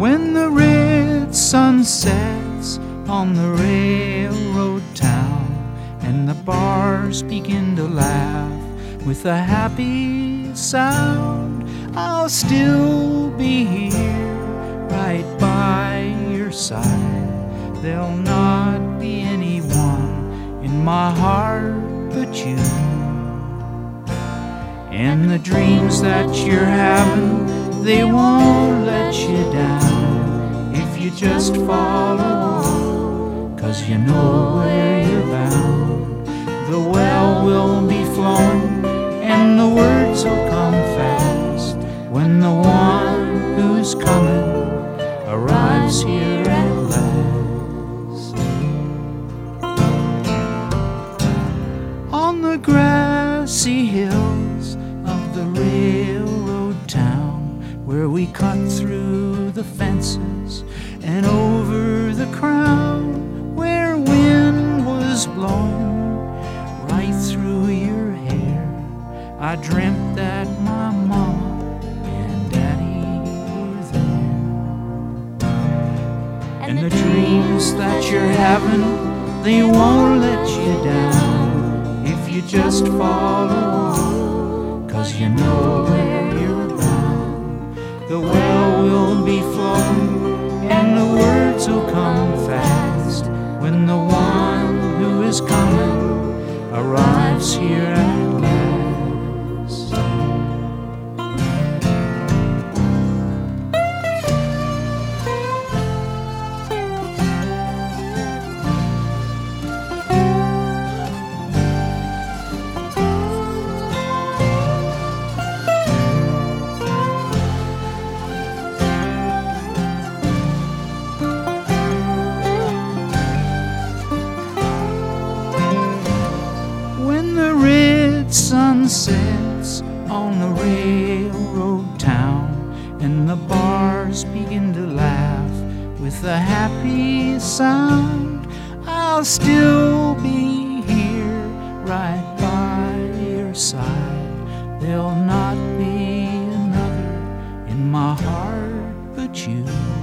When the red sun sets on the railroad town and the bars begin to laugh with a happy sound, I'll still be here right by your side. There'll not be anyone in my heart but you. And the dreams that you're having, they won't let you down if you just follow on, 'cause you know where you're bound. The well will be flowing and the words will come fast when the one who's coming arrives here at last. On the grassy hills of the railroad town, where we cut through the fences and over the crown, where wind was blowing right through your hair, I dreamt that my mama and daddy were there. And the dreams that you're having, they won't let you down if you just follow on, 'cause you know where you're bound. The well will be flowing and the words will come fast when the one who is coming arrives here at last. Sun sets on the railroad town and the bars begin to laugh with a happy sound, I'll still be here right by your side. There'll not be another in my heart but you.